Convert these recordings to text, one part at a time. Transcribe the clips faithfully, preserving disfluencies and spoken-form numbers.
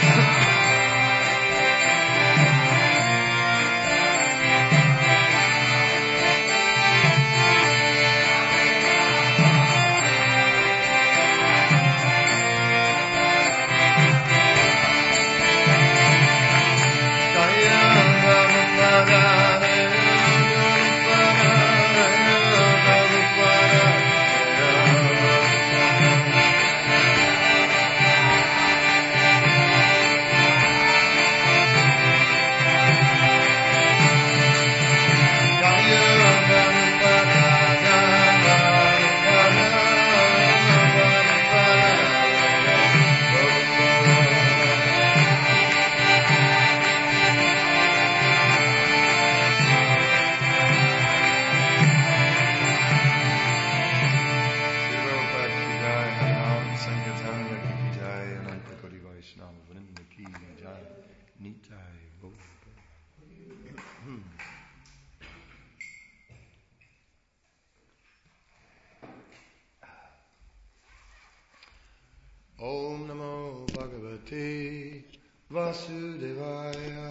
Om Namo Bhagavate Vasudevaya.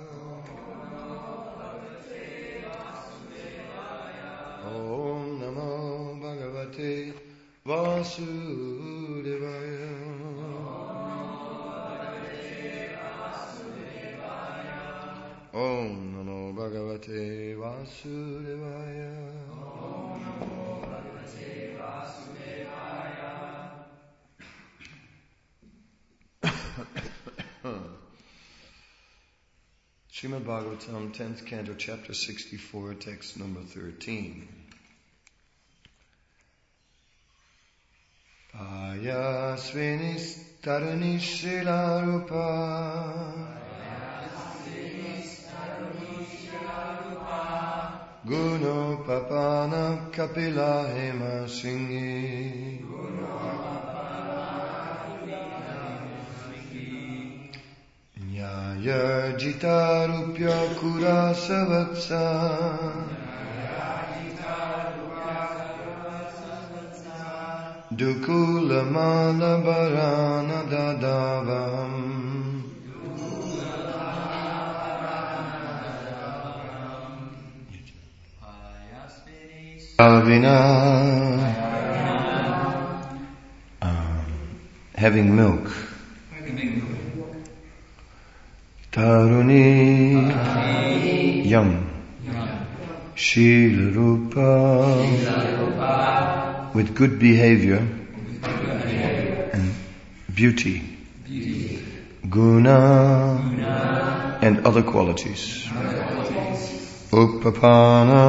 Om Namo Bhagavate Vasudevaya. Om Namo Bhagavate Vasudevaya. Srimad Bhagavatam, tenth Canto, Chapter sixty-four, text number thirteen. Payasvinis taruni shilarupa Guno papana kapila hema singhi Nyaya rupya kurasavatsa Dukula malabarana dadavam Avina um, having milk. Taruni, Taruni. Young. Shila Rupa, with good behavior, with good behavior. And beauty. beauty. Guna, Guna and other qualities. qualities. Upapana,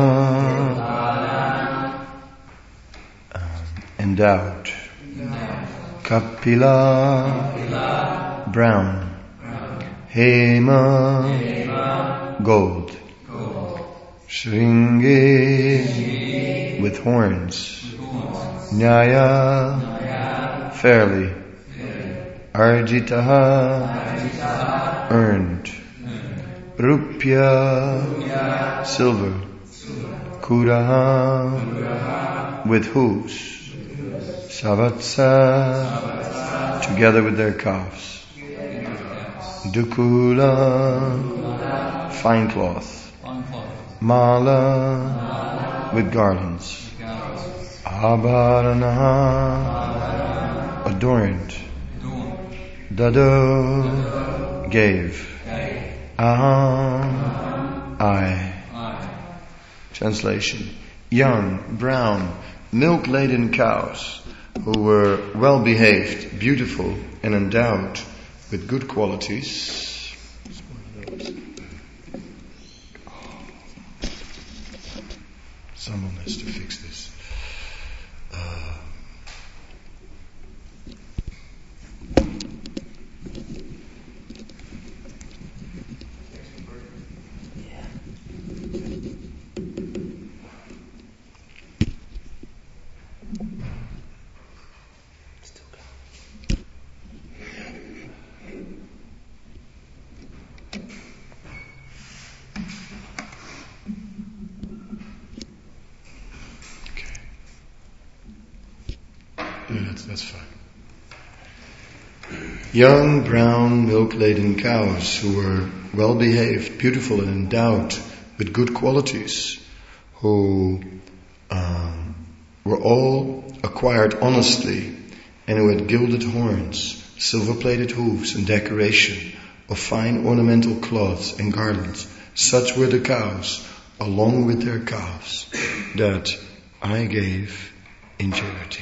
um, endowed. endowed. Kapila, Kapila brown. Hema, Hema gold. gold. Shringi, Shringi with horns. With horns. Nyaya, Nyaya fairly. fairly. Arjitaha, Arjitaha earned. earned. Rupya, Rupya silver. silver. Kuraha, Kuraha with hooves. Savatsa, Savatsa together with their calves. Dukula, fine cloth. Mala, Mala with garlands. Abharana, adorned. Dado, gave. Aham, I. Translation. Young, brown, milk-laden cows who were well behaved, beautiful, and endowed with good qualities. Someone has to fix this. Uh, Yeah, that's, that's fine. young, brown, milk-laden cows who were well-behaved, beautiful and endowed with good qualities, who um, were all acquired honestly, and who had gilded horns, silver-plated hooves, and decoration of fine ornamental cloths and garlands. Such were the cows, along with their calves, that I gave in charity.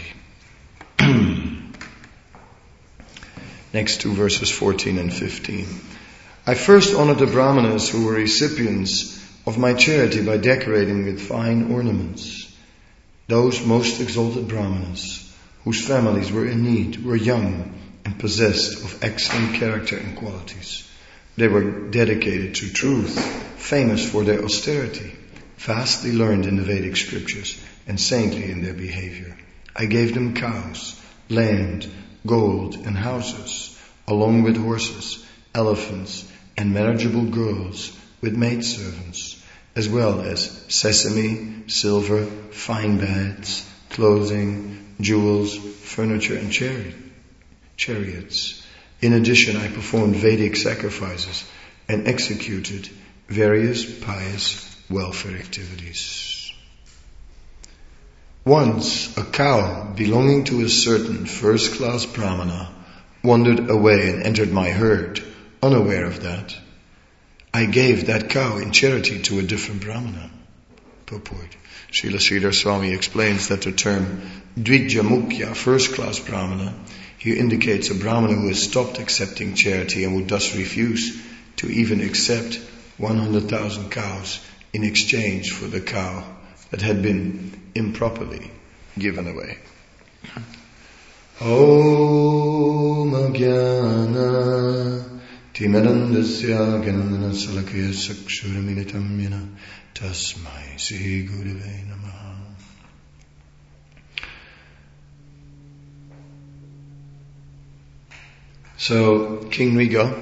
Next two verses fourteen and fifteen. I first honored the Brahmanas who were recipients of my charity by decorating with fine ornaments. Those most exalted Brahmanas, whose families were in need, were young and possessed of excellent character and qualities. They were dedicated to truth, famous for their austerity, vastly learned in the Vedic scriptures, and saintly in their behavior. I gave them cows, land, gold, and houses, along with horses, elephants, and marriageable girls with maidservants, as well as sesame, silver, fine beds, clothing, jewels, furniture, and chari- chariots. In addition, I performed Vedic sacrifices and executed various pious welfare activities. Once, a cow belonging to a certain first-class Brahmana wandered away and entered my herd, unaware of that. I gave that cow in charity to a different Brahmana. Purport. Srila Sridhar Swami explains that the term Dvijamukya, first-class Brahmana, here indicates a Brahmana who has stopped accepting charity and would thus refuse to even accept one hundred thousand cows in exchange for the cow that had been improperly given away. Om Ajnana Timirandasya Ganana Salakaya Sakshuramitam Yana Tasmai Sri Gurave Namaha. So King Riga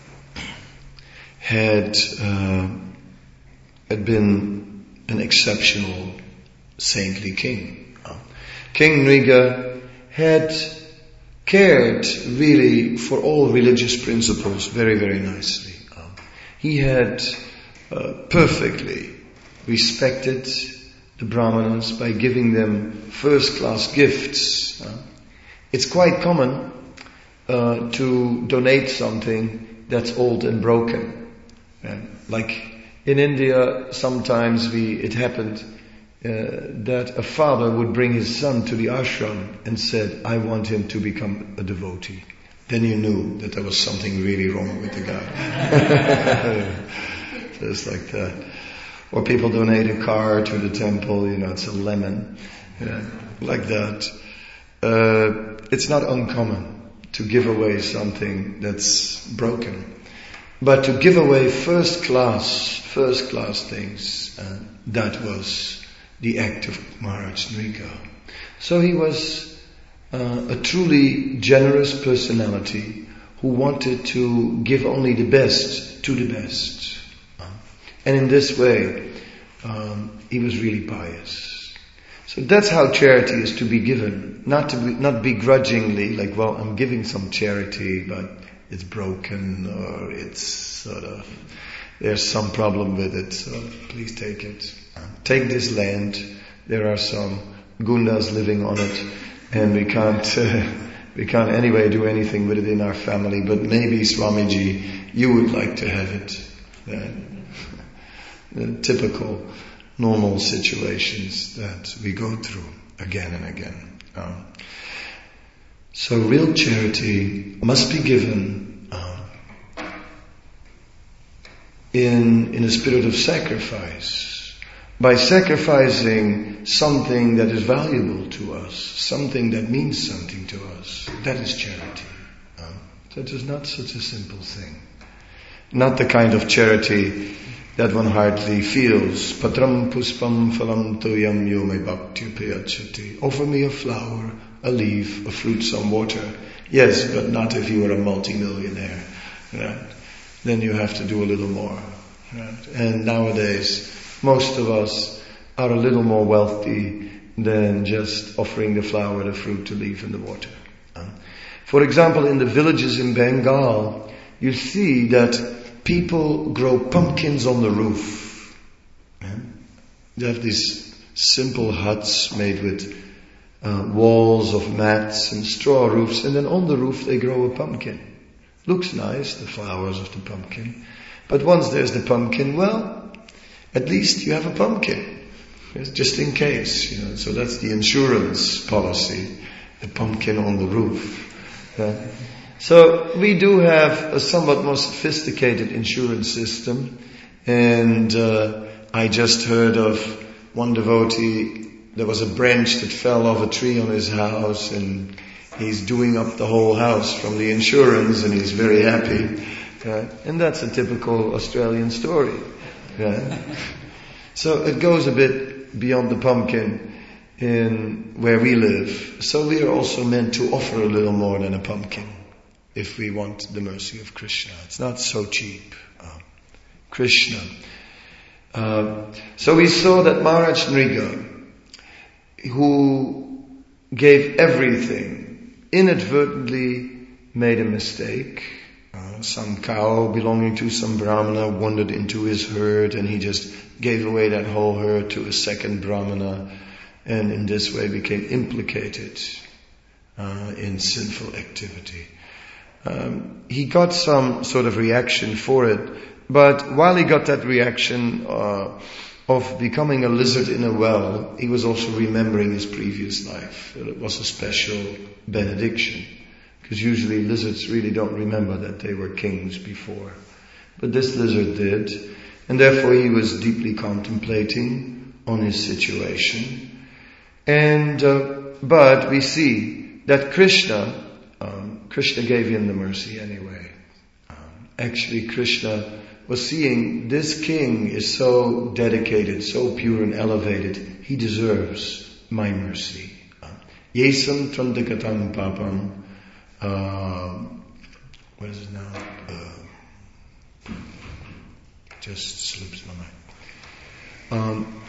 had uh, had been an exceptional saintly king. Uh, king Riga had cared really for all religious principles very, very nicely. Uh, he had uh, perfectly respected the Brahmanas by giving them first-class gifts. Uh, it's quite common uh, to donate something that's old and broken. Uh, like in India, sometimes we it happened uh, that a father would bring his son to the ashram and said, I want him to become a devotee. Then you knew that there was something really wrong with the guy. Just like that. Or people donate a car to the temple, you know, it's a lemon. Yeah, like that. Uh, it's not uncommon to give away something that's broken. But to give away first class, first class things, uh, that was the act of Maharaj Nriga. So he was uh, a truly generous personality who wanted to give only the best to the best. Uh, and in this way, um, he was really pious. So that's how charity is to be given. Not to be, not begrudgingly, like, well, I'm giving some charity, but it's broken, or it's sort of, there's some problem with it, so please take it. Take this land, there are some gundas living on it, and we can't, uh, we can't anyway do anything with it in our family, but maybe Swamiji, you would like to have it. Uh, the typical, normal situations that we go through again and again. Um, So real charity must be given um, in in a spirit of sacrifice. By sacrificing something that is valuable to us, something that means something to us, that is charity. Um, that is not such a simple thing. Not the kind of charity that one hardly feels. Patram puspam phalam toyam yo me bhakti priyachati. Offer me a flower, a leaf, a fruit, some water. Yes, but not if you were a multi-millionaire. Right? Then you have to do a little more. Right? And nowadays, most of us are a little more wealthy than just offering the flower, the fruit, the leaf, and the water. Uh, For example, in the villages in Bengal, you see that people grow pumpkins on the roof. Yeah? They have these simple huts made with uh, walls of mats and straw roofs, and then on the roof they grow a pumpkin. Looks nice, the flowers of the pumpkin. But once there's the pumpkin, well, at least you have a pumpkin. Yes, just in case, you know. So that's the insurance policy, the pumpkin on the roof. Yeah. So we do have a somewhat more sophisticated insurance system, and uh, I just heard of one devotee. There was a branch that fell off a tree on his house, and he's doing up the whole house from the insurance, and he's very happy. Uh, and that's a typical Australian story. Yeah. So it goes a bit beyond the pumpkin in where we live. So we are also meant to offer a little more than a pumpkin if we want the mercy of Krishna. It's not so cheap. Uh, Krishna. Uh, so we saw that Maharaj Nriga, who gave everything, inadvertently made a mistake. Uh, some cow belonging to some Brahmana wandered into his herd, and he just gave away that whole herd to a second Brahmana, and in this way became implicated uh, in sinful activity. Um, he got some sort of reaction for it, but while he got that reaction uh, of becoming a lizard in a well, he was also remembering his previous life. It was a special benediction, because usually lizards really don't remember that they were kings before. But this lizard did, and therefore he was deeply contemplating on his situation. And uh, but we see that Krishna, um, Krishna gave him the mercy anyway. Um, actually, Krishna was seeing this king is so dedicated, so pure and elevated, he deserves my mercy. Yesam trandakatam papam. Um, what is it now? Uh, just slips my mind. Um,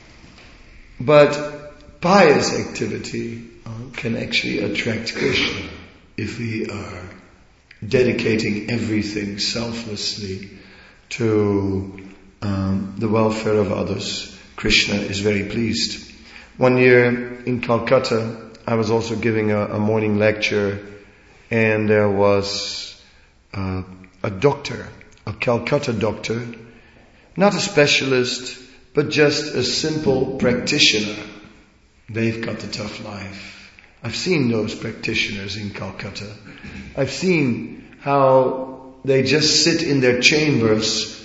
but pious activity uh, can actually attract Krishna if we are dedicating everything selflessly to um, the welfare of others. Krishna is very pleased. One year in Calcutta, I was also giving a, a morning lecture, and there was uh, a doctor, a Calcutta doctor, not a specialist, but just a simple practitioner. They've got a tough life. I've seen those practitioners in Calcutta. I've seen how they just sit in their chambers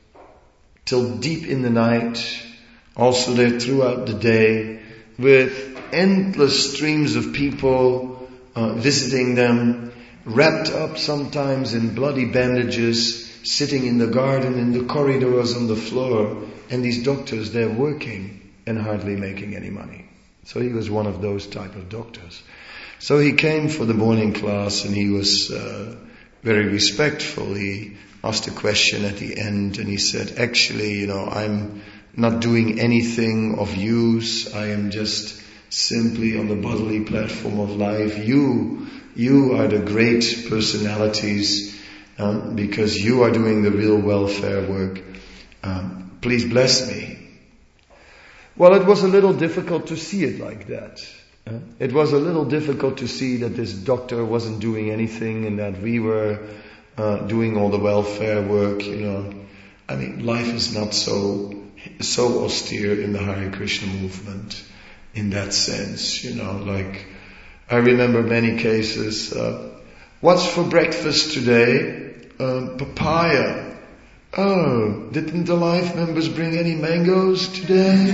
till deep in the night, also there throughout the day, with endless streams of people uh, visiting them, wrapped up sometimes in bloody bandages, sitting in the garden, in the corridors, on the floor. And these doctors, they're working and hardly making any money. So he was one of those type of doctors. So he came for the morning class, and he was uh, very respectful. He asked a question at the end, and he said, actually, you know, I'm not doing anything of use. I am just simply on the bodily platform of life. You, you are the great personalities, um, because you are doing the real welfare work. Um, please bless me. Well, it was a little difficult to see it like that. Uh, it was a little difficult to see that this doctor wasn't doing anything and that we were uh, doing all the welfare work, you know. I mean, life is not so so austere in the Hare Krishna movement in that sense, you know. Like, I remember many cases. Uh, what's for breakfast today? Uh, papaya. Oh, didn't the life members bring any mangoes today?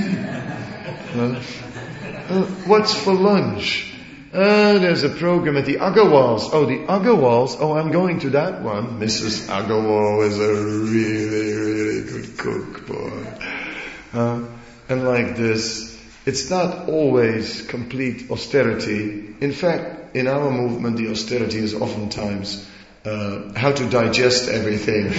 uh, uh, what's for lunch? Uh, there's a program at the Agarwals. Oh, the Agarwals? Oh, I'm going to that one. Missus Agarwal is a really, really good cook, boy. Uh, and like this, it's not always complete austerity. In fact, in our movement, the austerity is oftentimes uh, how to digest everything.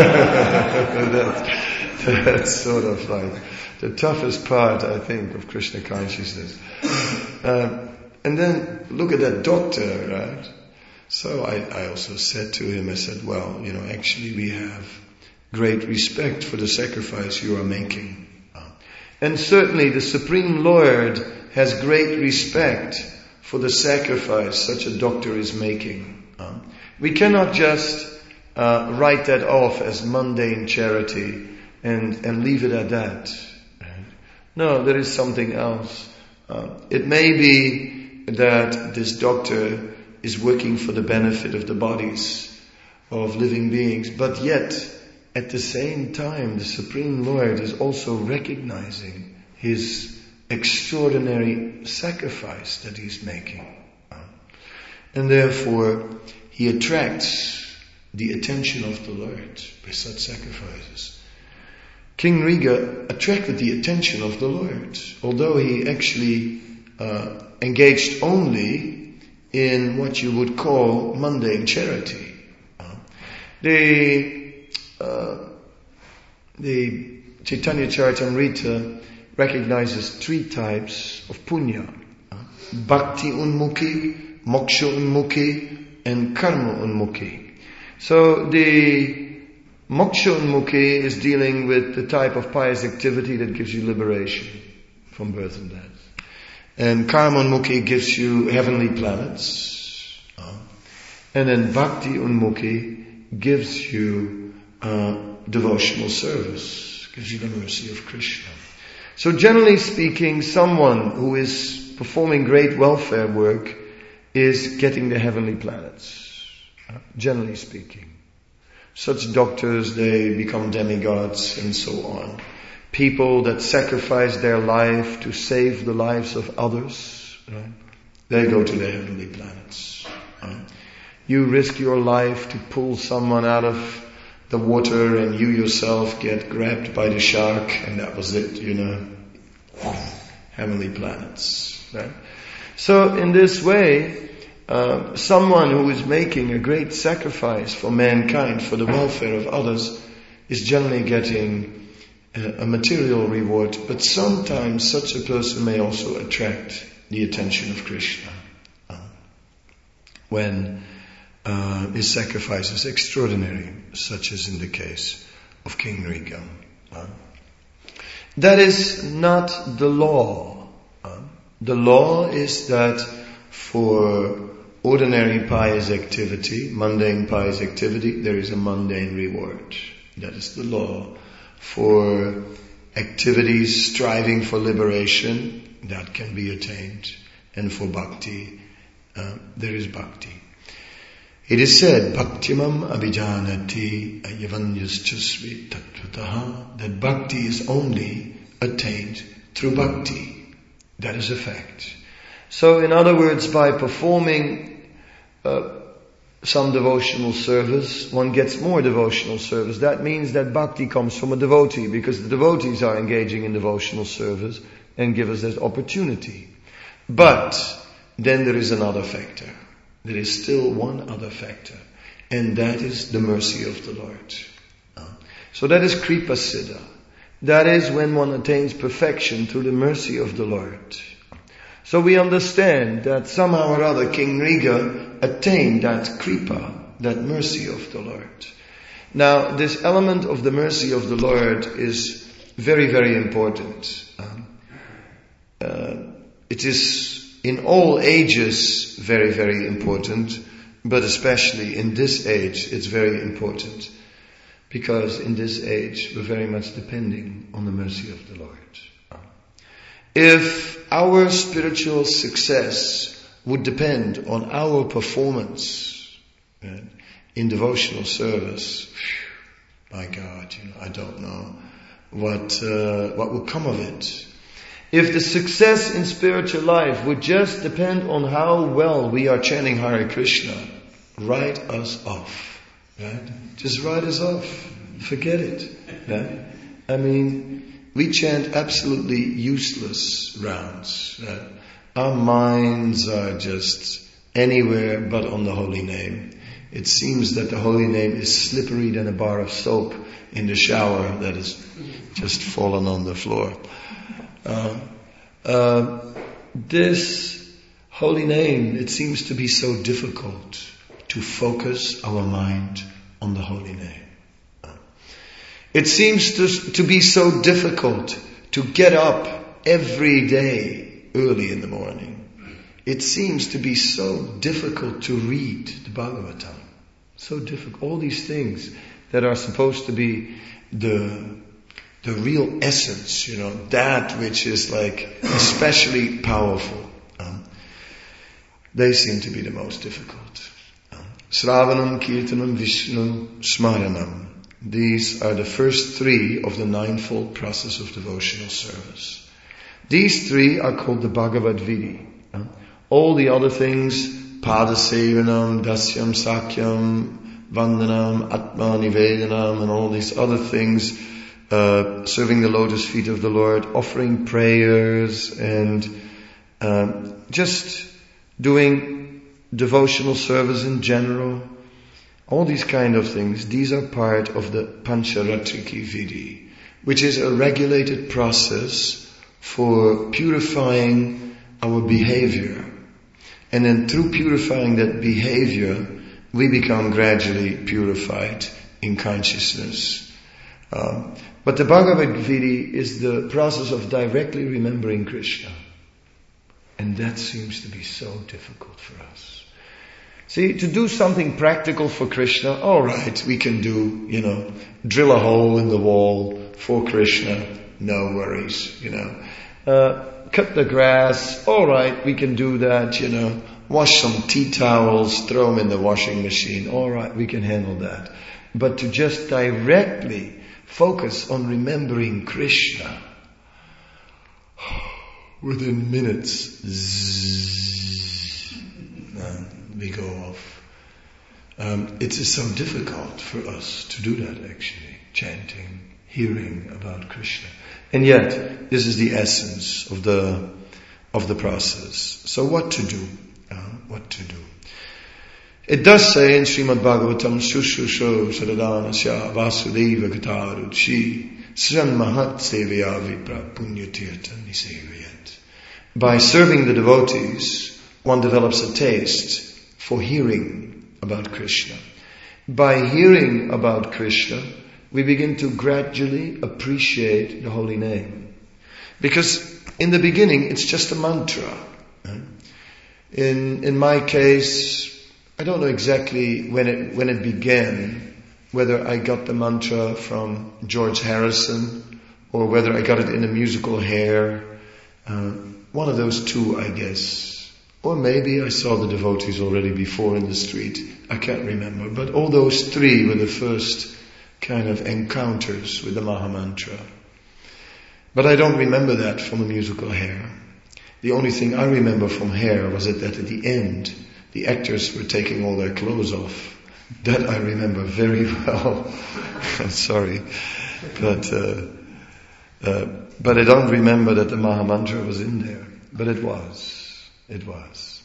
that's, that's sort of like the toughest part, I think, of Krishna consciousness. Uh, and then look at that doctor, right? So I, I also said to him, I said, well, you know, actually we have great respect for the sacrifice you are making. Uh, and certainly the Supreme Lord has great respect for the sacrifice such a doctor is making. Uh, we cannot just uh, write that off as mundane charity and, and leave it at that. Right? No, there is something else. Uh, it may be that this doctor is working for the benefit of the bodies of living beings, but yet at the same time the Supreme Lord is also recognizing his extraordinary sacrifice that he's making. And therefore he attracts the attention of the Lord by such sacrifices. King Riga attracted the attention of the Lord, although he actually uh, engaged only in what you would call mundane charity. Uh, the, uh, the Chaitanya Charitamrita recognizes three types of punya. Uh, Bhakti unmukhi, moksha unmukhi, and karma unmukhi. So the moksha unmukhi is dealing with the type of pious activity that gives you liberation from birth and death. And karma unmukhi gives you heavenly planets. Uh, and then bhakti unmukhi gives you uh, devotional service, gives you the mercy of Krishna. So generally speaking, someone who is performing great welfare work is getting the heavenly planets. Uh, generally speaking. Such doctors, they become demigods and so on. People that sacrifice their life to save the lives of others, right? They go to the heavenly planets. Right? You risk your life to pull someone out of the water and you yourself get grabbed by the shark and that was it, you know. Heavenly planets. Right? So in this way, uh, someone who is making a great sacrifice for mankind, for the welfare of others, is generally getting a material reward, but sometimes such a person may also attract the attention of Krishna uh, when uh, his sacrifice is extraordinary, such as in the case of King Riga. Uh, that is not the law. Uh, the law is that for ordinary pious activity, mundane pious activity, there is a mundane reward. That is the law. For activities striving for liberation, that can be attained. And for bhakti, uh, there is bhakti. It is said, bhaktimam abhijanati ayavanyuschasvi tattvataha, that bhakti is only attained through bhakti. That is a fact. So in other words, by performing uh, some devotional service, one gets more devotional service. That means that bhakti comes from a devotee, because the devotees are engaging in devotional service and give us that opportunity. But then there is another factor. There is still one other factor, and that is the mercy of the Lord. So that is kripa siddha. That is when one attains perfection through the mercy of the Lord. So we understand that somehow or other King Riga attained that kripa, that mercy of the Lord. Now, this element of the mercy of the Lord is very, very important. Um, uh, it is in all ages very, very important, but especially in this age it's very important. Because in this age we're very much depending on the mercy of the Lord. If our spiritual success would depend on our performance right, in devotional service, whew, my God, you know, I don't know what uh, what will come of it. If the success in spiritual life would just depend on how well we are chanting Hare Krishna, write us off. Right? Just write us off. Forget it. Right? I mean, we chant absolutely useless rounds. Right? Our minds are just anywhere but on the holy name. It seems that the holy name is slippery than a bar of soap in the shower that has just fallen on the floor. Uh, uh, this holy name, it seems to be so difficult to focus our mind on the holy name. It seems to, to be so difficult to get up every day early in the morning. It seems to be so difficult to read the Bhagavatam. So difficult. All these things that are supposed to be the the real essence, you know, that which is like especially powerful. Um, they seem to be the most difficult. Um, Sravanam, Kirtanam, Vishnu, Smaranam. These are the first three of the ninefold process of devotional service. These three are called the Bhagavad Vidhi. Uh, all the other things, Padasevanam, Dasyam, Sakyam, Vandanam, Atma Nivedanam, and all these other things, uh, serving the lotus feet of the Lord, offering prayers, and uh, just doing devotional service in general. All these kind of things, these are part of the Pancharatriki Vidhi, which is a regulated process for purifying our behavior. And then through purifying that behavior, we become gradually purified in consciousness. Um, but the Bhagavad Vidhi is the process of directly remembering Krishna. And that seems to be so difficult for us. See, to do something practical for Krishna, alright, we can do, you know, drill a hole in the wall for Krishna, no worries, you know. Uh, cut the grass, alright, we can do that, you know. Wash some tea towels, throw them in the washing machine, alright, we can handle that. But to just directly focus on remembering Krishna, within minutes, zzz, uh, we go off. Um, it is so difficult for us to do that actually, chanting, hearing about Krishna. And yet, this is the essence of the of the process. So what to do? Uh, what to do? It does say in Srimad Bhagavatam, Shushusho Saradanasya Vasudeva Gataruchi Sran Mahat Sevaya Vipra Punyatirtha Nisevayat. By serving the devotees, one develops a taste for hearing about Krishna. By hearing about Krishna, we begin to gradually appreciate the holy name. Because in the beginning, it's just a mantra. In in my case, I don't know exactly when it when it began, whether I got the mantra from George Harrison or whether I got it in a musical Hair. Uh, one of those two, I guess. Or maybe I saw the devotees already before in the street. I can't remember. But all those three were the first kind of encounters with the Mahamantra. But I don't remember that from a musical Hair. The only thing I remember from Hair was that at the end, the actors were taking all their clothes off. That I remember very well. I'm sorry. But, uh, uh, but I don't remember that the Mahamantra was in there. But it was. It was.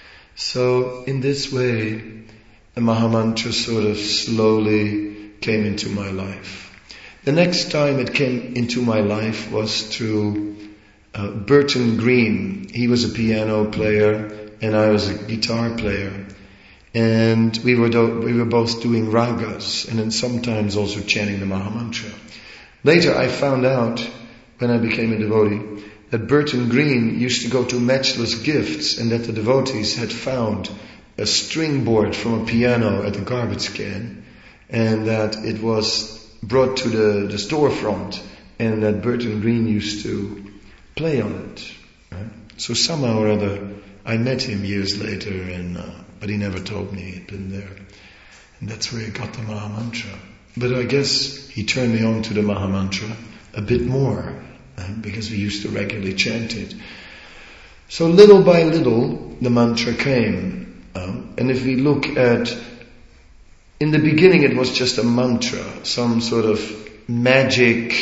So in this way, the Mahamantra sort of slowly came into my life. The next time it came into my life was through uh, Burton Green. He was a piano player and I was a guitar player. And we were do- we were both doing ragas and then sometimes also chanting the Mahamantra. Later I found out, when I became a devotee, that Burton Green used to go to Matchless Gifts and that the devotees had found a string board from a piano at the garbage can and that it was brought to the, the storefront and that Burton Green used to play on it. Right? So somehow or other I met him years later and uh, but he never told me he'd been there. And that's where he got the Mahamantra. But I guess he turned me on to the Mahamantra a bit more. Uh, because we used to regularly chant it. So little by little, the mantra came. Um, and if we look at, in the beginning it was just a mantra, some sort of magic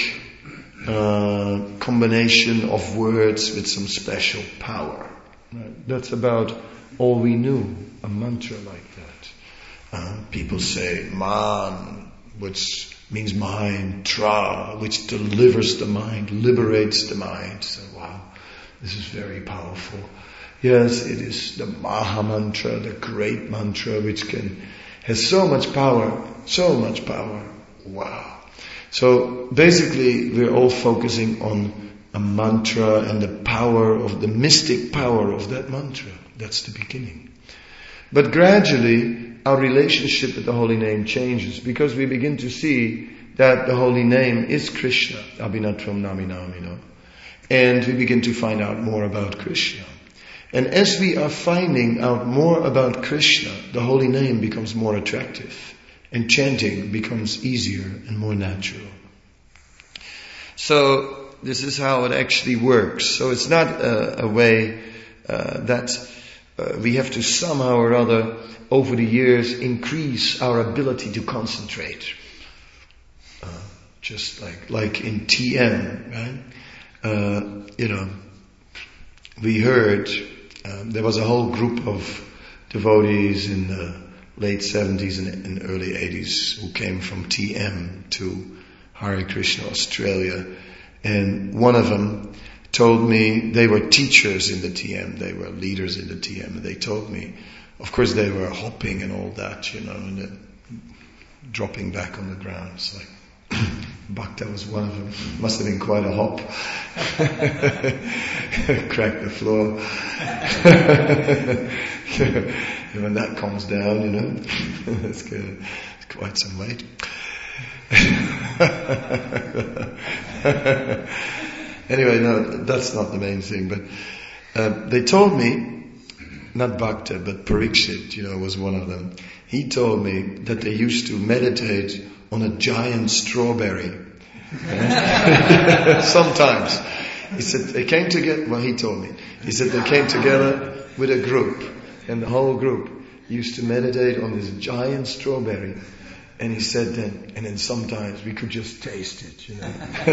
uh, combination of words with some special power. Right? That's about all we knew, a mantra like that. Uh, people say, man, which means mind, tra, which delivers the mind, liberates the mind. So wow, this is very powerful. Yes, it is the Maha Mantra, the great mantra which can, has so much power, so much power. Wow. So basically we're all focusing on a mantra and the power of the mystic power of that mantra. That's the beginning. But gradually our relationship with the holy name changes because we begin to see that the holy name is Krishna, Abhinatvam Naminamino. And we begin to find out more about Krishna. And as we are finding out more about Krishna, the holy name becomes more attractive. And chanting becomes easier and more natural. So this is how it actually works. So it's not a, a way uh, that uh, we have to somehow or other over the years increase our ability to concentrate. Uh, just like like in T M, right? Uh, you know, we heard um, there was a whole group of devotees in the late seventies and, and early eighties who came from T M to Hare Krishna Australia, and one of them told me they were teachers in the T M, they were leaders in the T M, and they told me, of course they were hopping and all that, you know, and then dropping back on the ground. It's like Bhakta was one of them. Must have been quite a hop. Cracked the floor. And when that comes down, you know, it's good. It's quite some weight. Anyway, no, that's not the main thing. But uh, they told me, not Bhakta, but Parikshit, you know, was one of them. He told me that they used to meditate on a giant strawberry. Sometimes. He said they came together, well he told me, he said they came together with a group, and the whole group used to meditate on this giant strawberry. And he said then, and then sometimes we could just taste it, you know.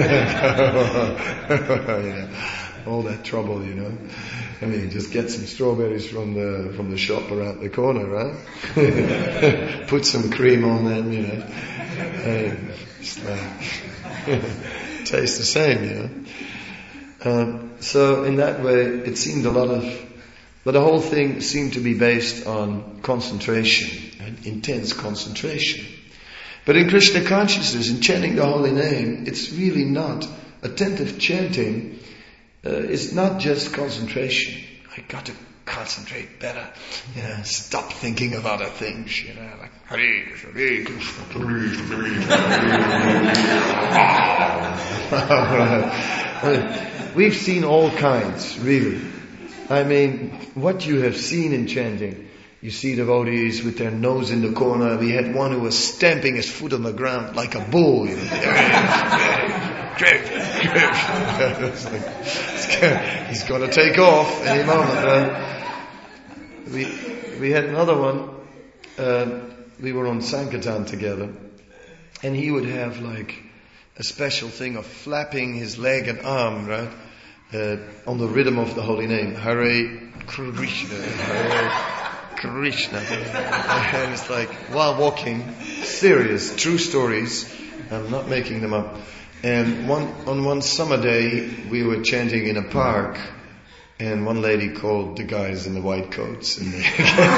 You know, all that trouble, you know. I mean, just get some strawberries from the from the shop around the corner, right? Put some cream on them, you know. And it's like, tastes the same, you know. Um, so in that way, it seemed a lot of, but the whole thing seemed to be based on concentration, and intense concentration. But in Krishna consciousness, in chanting the holy name, it's really not. Attentive chanting uh, is not just concentration. I got to concentrate better. You know, stop thinking of other things. You know, like Hare Krishna, Hare Krishna, Hare Krishna. We've seen all kinds, really. I mean, what you have seen in chanting. You see devotees with their nose in the corner. We had one who was stamping his foot on the ground like a bull. You know. He's going to take off any moment. Uh, we we had another one. Uh, we were on Sankirtan together, and he would have like a special thing of flapping his leg and arm, right, uh, on the rhythm of the holy name, Hare Krishna, Hare Krishna. And it's like, while walking, serious, true stories, I'm not making them up. And one, on one summer day, we were chanting in a park, and one lady called the guys in the white coats, and they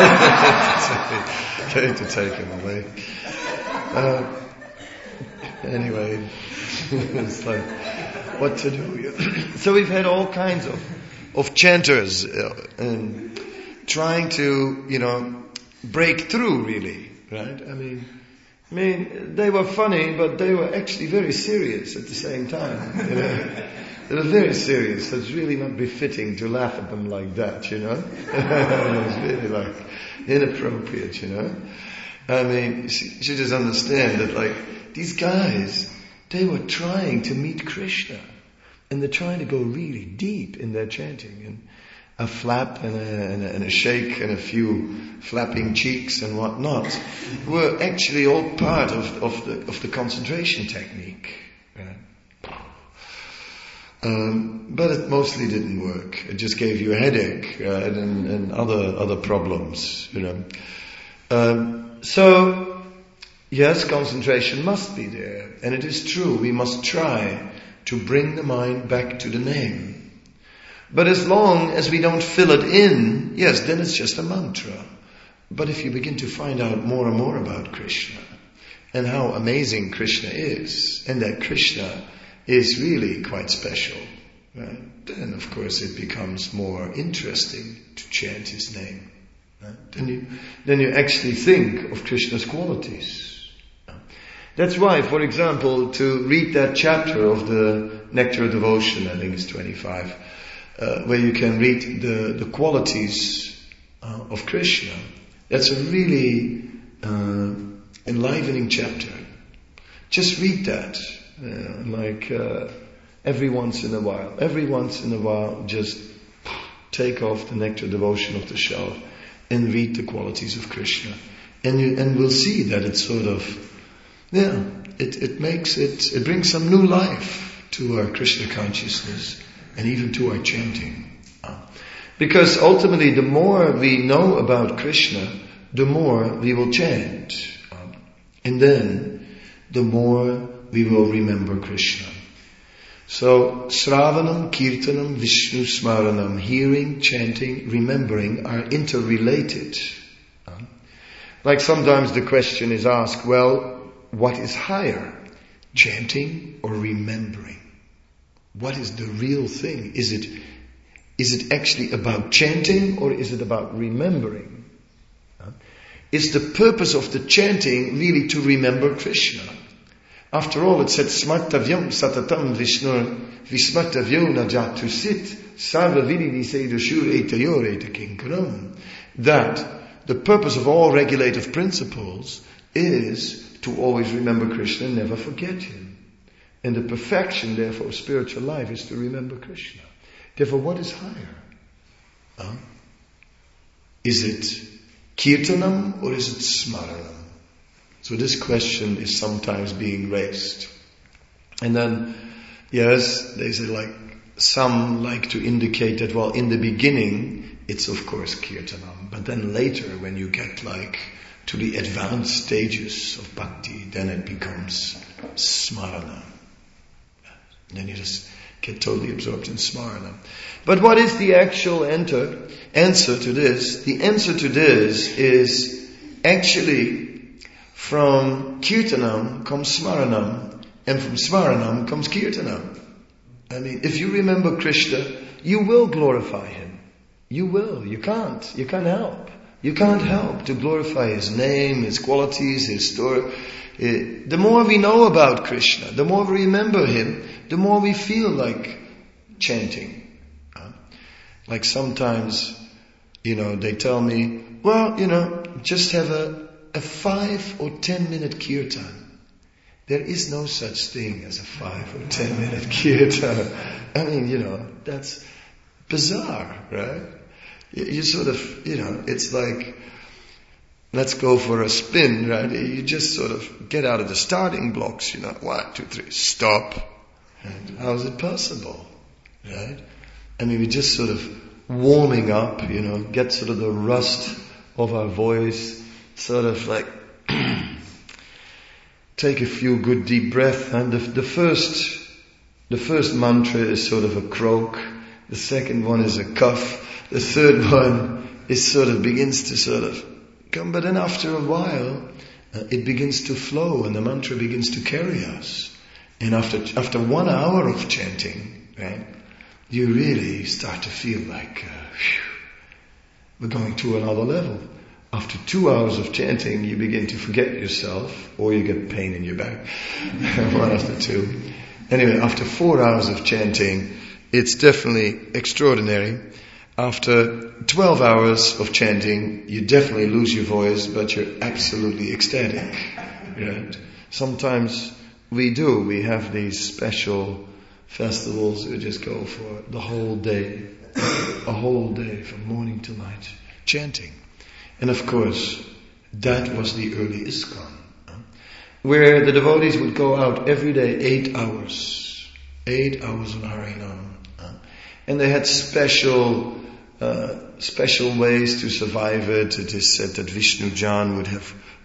came to take him away. Uh, anyway, it's like, what to do? So we've had all kinds of, of chanters, uh, and trying to, you know, break through, really, right? I mean, I mean, they were funny, but they were actually very serious at the same time. You know? They were very serious. So it's really not befitting to laugh at them like that, you know. It's really like inappropriate, you know. I mean, you should just understand that, like, these guys, they were trying to meet Krishna, and they're trying to go really deep in their chanting, and a flap and a, and, a, and a shake and a few flapping cheeks and whatnot were actually all part of, of the of the concentration technique. Right? Um, but it mostly didn't work. It just gave you a headache uh, and, and other other problems. You know. Um, so yes, concentration must be there, and it is true. We must try to bring the mind back to the name. But as long as we don't fill it in, yes, then it's just a mantra. But if you begin to find out more and more about Krishna, and how amazing Krishna is, and that Krishna is really quite special, right? Then of course it becomes more interesting to chant his name. Right? Then you, then you actually think of Krishna's qualities. That's why, for example, to read that chapter of the Nectar of Devotion, I think it's twenty-five, uh, where you can read the, the qualities uh, of Krishna, that's a really uh, enlivening chapter. Just read that, uh, like uh, every once in a while. Every once in a while, just take off the Nectar Devotion off the shelf and read the qualities of Krishna, and you, and we'll see that it's sort of, yeah, it it makes it it brings some new life to our Krishna consciousness and even to our chanting, uh, because ultimately, the more we know about Krishna, the more we will chant. And then, the more we will remember Krishna. So, Sravanam, Kirtanam, Vishnu Smaranam, hearing, chanting, remembering are interrelated. Like sometimes the question is asked, well, what is higher? Chanting or remembering? What is the real thing? Is it, is it actually about chanting or is it about remembering? Is the purpose of the chanting really to remember Krishna? After all, it said, Smartavyam satatam Vishnu vismartavyo najatu sit sarva vididi sedushur etayor etakinkaram. That the purpose of all regulative principles is to always remember Krishna and never forget him. And the perfection, therefore, of spiritual life is to remember Krishna. Therefore, what is higher? Huh? Is it Kirtanam or is it Smaranam? So this question is sometimes being raised. And then, yes, they say like, some like to indicate that, well, in the beginning, it's of course Kirtanam. But then later, when you get like to the advanced stages of bhakti, then it becomes Smarana. And then you just get totally absorbed in Smarana. But what is the actual enter, answer to this? The answer to this is actually from Kirtanam comes Smaranam, and from Smaranam comes Kirtanam. I mean, if you remember Krishna, you will glorify him. You will. You can't. You can't help. You can't help to glorify his name, his qualities, his story. The more we know about Krishna, the more we remember him, the more we feel like chanting. Like sometimes, you know, they tell me, well, you know, just have a, a five or ten minute kirtan. There is no such thing as a five or ten minute kirtan. I mean, you know, that's bizarre, right? You, you sort of, you know, it's like, let's go for a spin, right? You just sort of get out of the starting blocks, you know, one, two, three, stop. And how is it possible, right? I mean, we're just sort of warming up, you know, get sort of the rust of our voice, sort of like take a few good deep breaths. And the, the first, the first mantra is sort of a croak. The second one is a cough. The third one is sort of begins to sort of come. But then after a while, uh, it begins to flow, and the mantra begins to carry us. And after after one hour of chanting, right, you really start to feel like uh, whew, we're going to another level. After two hours of chanting, you begin to forget yourself, or you get pain in your back. One of the two. Anyway, after four hours of chanting, it's definitely extraordinary. After twelve hours of chanting, you definitely lose your voice, but you're absolutely ecstatic. Right? Sometimes we do. We have these special festivals. We just go for the whole day, a whole day from morning to night, chanting. And of course, that was the early ISKCON, uh, where the devotees would go out every day, eight hours, eight hours on Harinam, uh, and they had special, uh, special ways to survive it. It is said that Vishnu Jan would have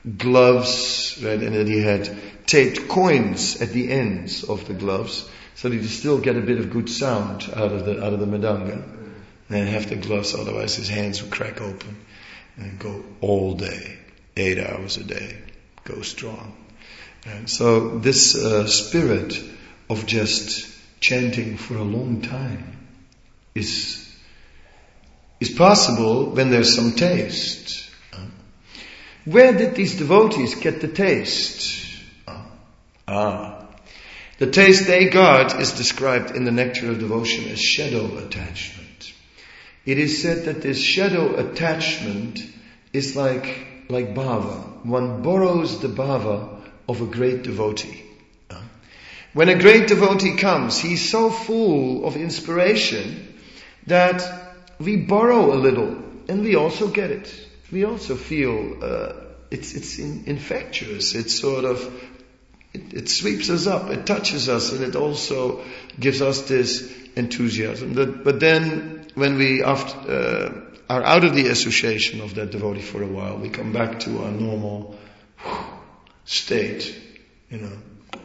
gloves, right? And then he had taped coins at the ends of the gloves, so that you still get a bit of good sound out of the out of the Mridanga. And have the gloves, otherwise his hands would crack open. And go all day, eight hours a day, go strong. And so this uh, spirit of just chanting for a long time is is possible when there's some taste. Where did these devotees get the taste? Ah, the taste they got is described in the Nectar of Devotion as shadow attachment. It is said that this shadow attachment is like like bhava. One borrows the bhava of a great devotee. When a great devotee comes, he's so full of inspiration that we borrow a little and we also get it. We also feel uh, it's it's in, infectious. It's sort of it, it sweeps us up. It touches us, and it also gives us this enthusiasm. That, but then, when we after, uh, are out of the association of that devotee for a while, we come back to our normal whew, state. You know,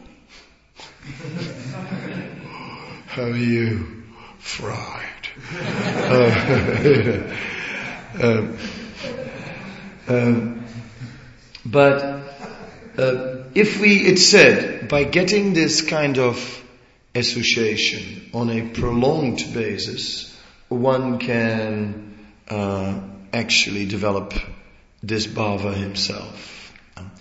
how are you? Fried. uh, um, Um, but uh, if we, it's said, by getting this kind of association on a prolonged basis, one can uh, actually develop this bhava himself.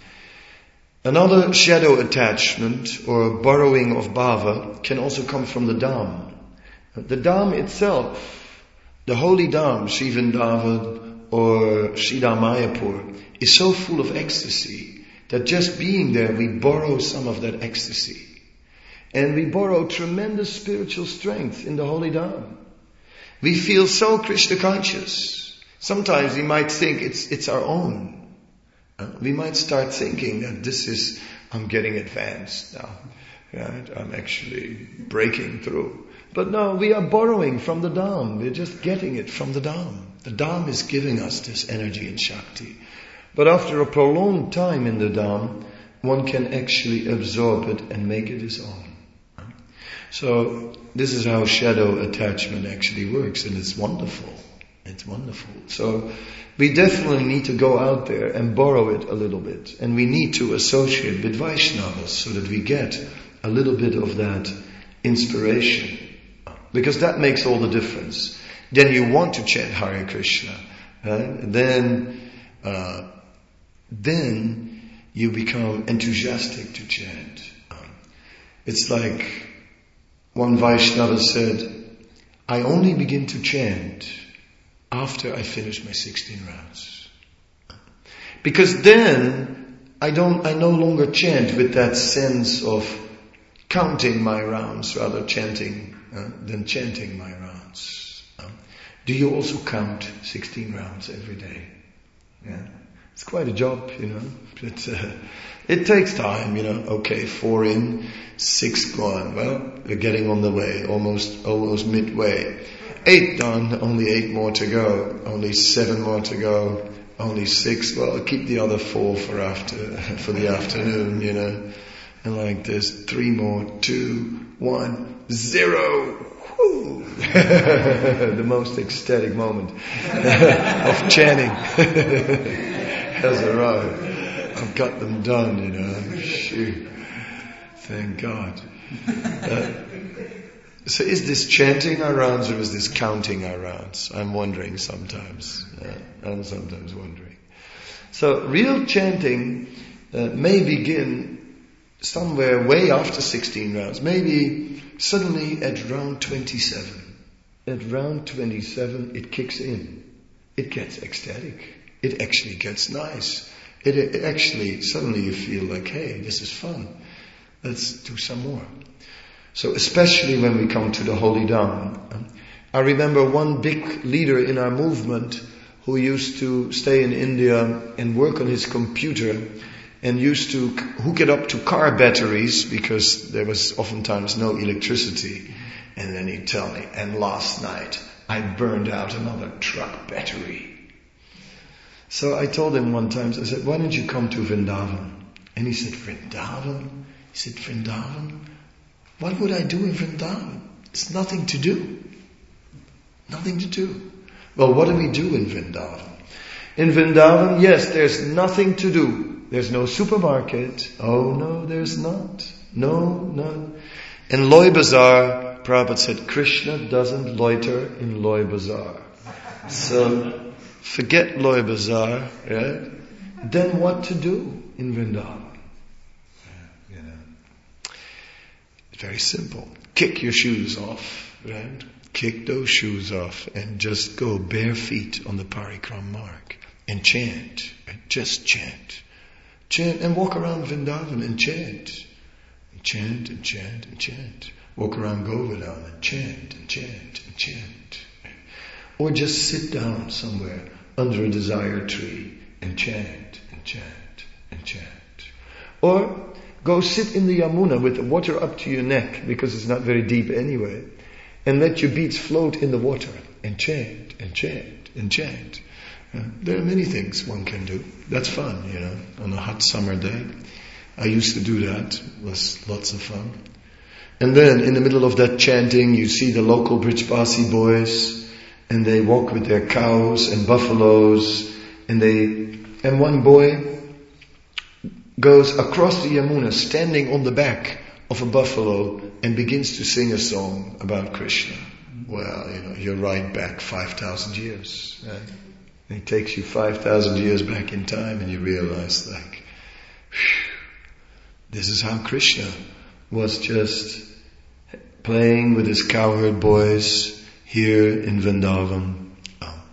Another shadow attachment or borrowing of bhava can also come from the Dham. The Dham itself, the holy Dham, Sri Vrindavan, or Sridham Mayapur, is so full of ecstasy that just being there we borrow some of that ecstasy. And we borrow tremendous spiritual strength in the Holy Dham. We feel so Krishna conscious. Sometimes we might think it's it's our own. Uh, we might start thinking that this is, I'm getting advanced now. Right? I'm actually breaking through. But no, we are borrowing from the Dham. We're just getting it from the Dham. The Dham is giving us this energy and Shakti. But after a prolonged time in the Dham, one can actually absorb it and make it his own. So this is how shadow attachment actually works, and it's wonderful. It's wonderful. So we definitely need to go out there and borrow it a little bit. And we need to associate with Vaishnavas so that we get a little bit of that inspiration. Because that makes all the difference. Then you want to chant Hare Krishna. Right? Then, uh, then you become enthusiastic to chant. Um, it's like one Vaishnava said, I only begin to chant after I finish my sixteen rounds. Because then I don't, I no longer chant with that sense of counting my rounds, rather chanting uh, than chanting my rounds. Uh, do you also count sixteen rounds every day? Yeah, it's quite a job, you know. It's, uh, it takes time, you know. Okay, four in, six gone. Well, we're getting on the way, almost, almost midway. Eight done, only eight more to go. Only seven more to go. Only six. Well, I'll keep the other four for after, for the afternoon, you know. And like this, three more, two, one, zero. Woo! The most ecstatic moment of chanting has arrived. I've got them done, you know. Shoot. Thank God. Uh, so is this chanting our rounds or is this counting our rounds? I'm wondering sometimes. Uh, I'm sometimes wondering. So real chanting uh, may begin somewhere way after sixteen rounds. Maybe suddenly at round twenty-seven. At round twenty-seven it kicks in. It gets ecstatic. It actually gets nice. It, it actually, suddenly you feel like, hey, this is fun. Let's do some more. So especially when we come to the Holy Dham. I remember one big leader in our movement who used to stay in India and work on his computer and used to hook it up to car batteries because there was oftentimes no electricity. And then he'd tell me, and last night I burned out another truck battery. So I told him one time, I said, why don't you come to Vrindavan? And he said, Vrindavan? He said, Vrindavan? What would I do in Vrindavan? It's nothing to do. Nothing to do. Well, what do we do in Vrindavan? In Vrindavan, yes, there's nothing to do. There's no supermarket. Oh no, there's not. No, none. In Loy Bazaar, Prabhupada said, Krishna doesn't loiter in Loy Bazaar. So, forget Loy Bazaar, right? Then what to do in Vrindavan? You know, it's very simple. Kick your shoes off, right? Kick those shoes off and just go bare feet on the Parikram mark and chant. Right? Just chant. Chant and walk around Vrindavan and chant. And chant and chant and chant. Walk around Govardhan and chant and chant and chant. Or just sit down somewhere under a desire tree and chant and chant and chant. Or go sit in the Yamuna with the water up to your neck, because it's not very deep anyway, and let your beads float in the water and chant and chant and chant. Uh, there are many things one can do. That's fun, you know, on a hot summer day. I used to do that. It was lots of fun. And then in the middle of that chanting, you see the local Brijbasi boys, and they walk with their cows and buffaloes, and they, and one boy goes across the Yamuna, standing on the back of a buffalo, and begins to sing a song about Krishna. Well, you know, you're right back five thousand years. Right? And it takes you five thousand years back in time, and you realize, like, whew, this is how Krishna was just playing with his cowherd boys here in Vrindavan. Oh.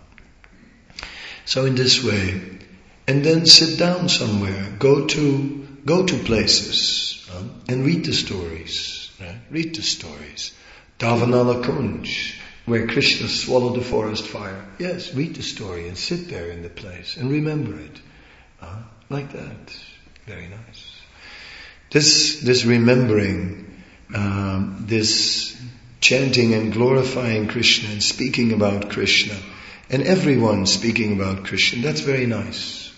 So in this way, and then sit down somewhere, go to go to places, uh, and read the stories. Right? Read the stories. Davanala Kunj, where Krishna swallowed the forest fire. Yes, read the story and sit there in the place and remember it. Uh, like that. Very nice. This this remembering, um, this chanting and glorifying Krishna and speaking about Krishna, and everyone speaking about Krishna, that's very nice.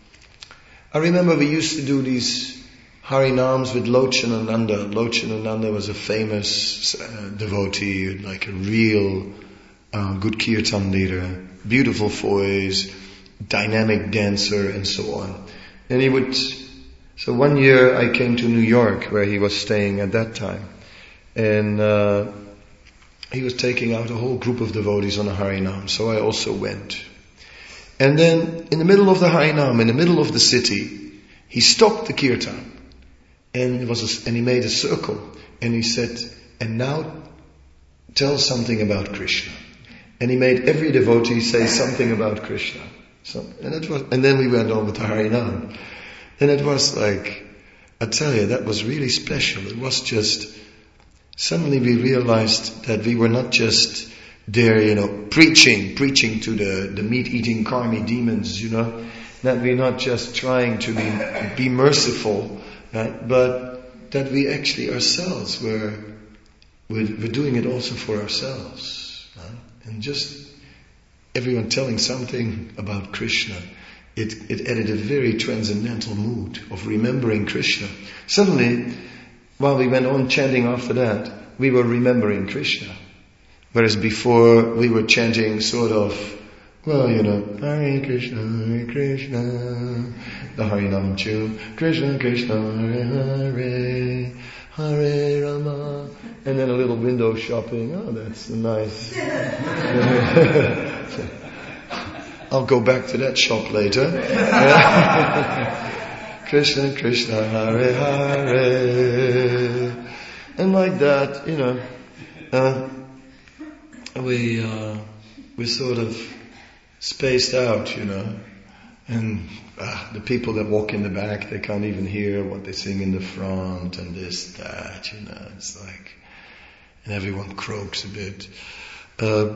I remember we used to do these Harinams with Lochanananda. Lochanananda was a famous uh, devotee, like a real uh, good kirtan leader, beautiful voice, dynamic dancer, and so on. And he would. So one year I came to New York, where he was staying at that time, and uh, he was taking out a whole group of devotees on a Harinam. So I also went. And then in the middle of the Harinam, in the middle of the city, he stopped the kirtan. And it was a, and he made a circle, and he said, and now tell something about Krishna. And he made every devotee say something about Krishna. So, and it was, and then we went on with the Harinam. And it was like, I tell you, that was really special. It was just, suddenly we realized that we were not just there, you know, preaching, preaching to the, the meat-eating karmi demons, you know, that we're not just trying to be, be merciful, right? But that we actually ourselves were, we're, we're doing it also for ourselves, right? And just everyone telling something about Krishna, it, it added a very transcendental mood of remembering Krishna. Suddenly, while we went on chanting after that, we were remembering Krishna. Whereas before we were chanting sort of, well, you know, Hare Krishna, Hare Krishna, the Harinam tune, Krishna Krishna, Hare Hare, Hare Rama, and then a little window shopping. Oh, that's nice. I'll go back to that shop later. Krishna Krishna, Hare Hare, and like that, you know, uh, we uh, we sort of spaced out, you know, and uh, the people that walk in the back, they can't even hear what they sing in the front, and this, that, you know, it's like, and everyone croaks a bit. Uh,